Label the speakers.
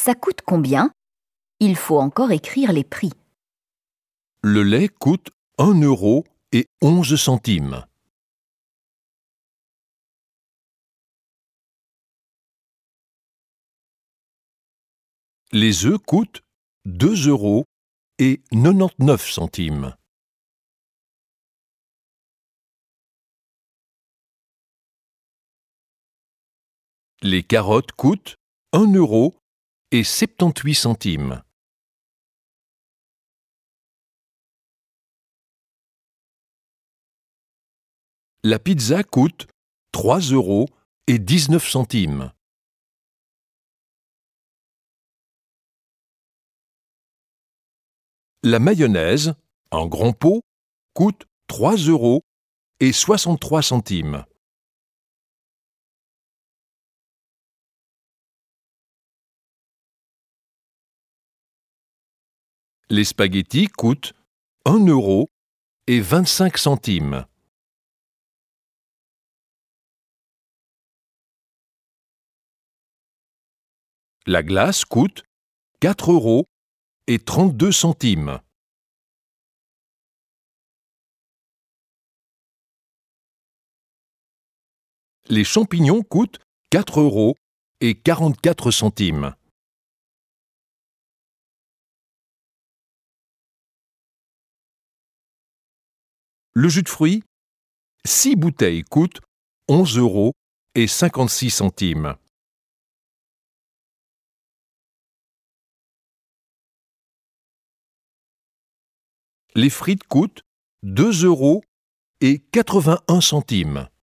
Speaker 1: Ça coûte combien? Il faut encore écrire les prix.
Speaker 2: Le lait coûte 1,11 €. Les œufs coûtent 2,99 €. Les carottes coûtent 1,78 €. La pizza coûte 3,19 €. La mayonnaise, en grand pot, coûte 3,63 €. Les spaghettis coûtent 1,25 €. La glace coûte 4,32 €. Les champignons coûtent 4,44 €. Le jus de fruits, 6 bouteilles coûtent 11,56 €. Les frites coûtent 2,81 €.